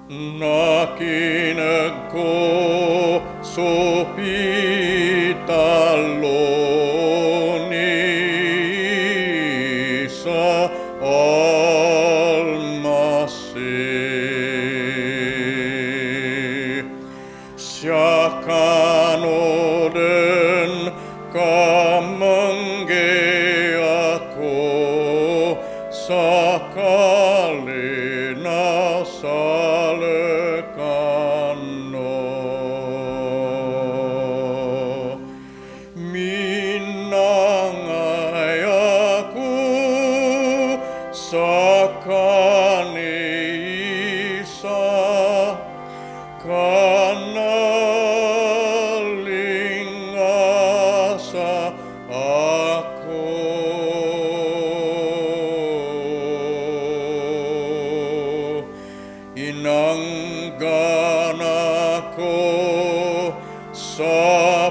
Nakinig ko supitalo ni sa almasi. Siya kanoden kamangge ako sa kalina salekano. Minangay ako sa kanisa kanalingasa ako. Inanggan ako sa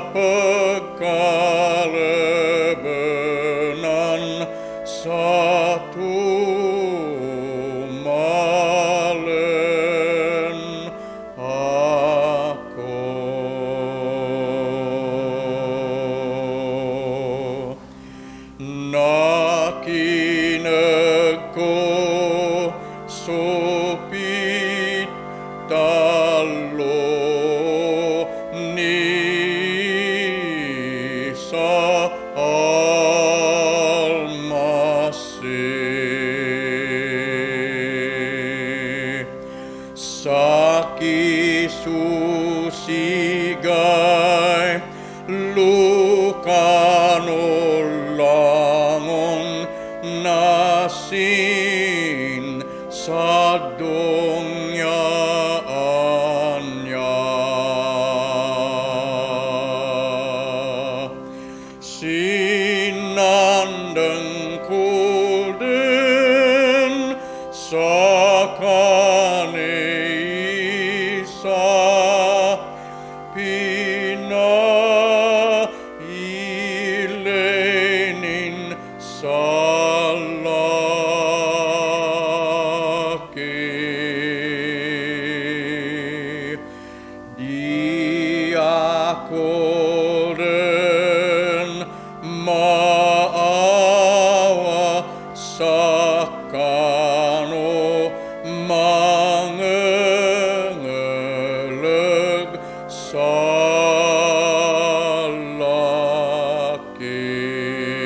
pagkalabanan sa tumalen ako. Nakinig ko supitalo ni sa almasi. Sa kisusigay lukano langon nasin sa dongyaan niya. Sinandang ko din sa kanisa pinailenin sa laki. Di ako rin maawa sa kano mangangalag sa laki.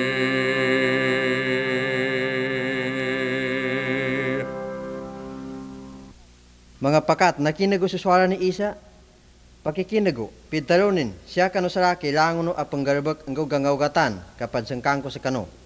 Mga pakat, nakinago suswara ni Isa, pakikinago, pitalunin, siya kano saraki langon no apang garbag ang gawgatan kapag sangkang ko sa kano.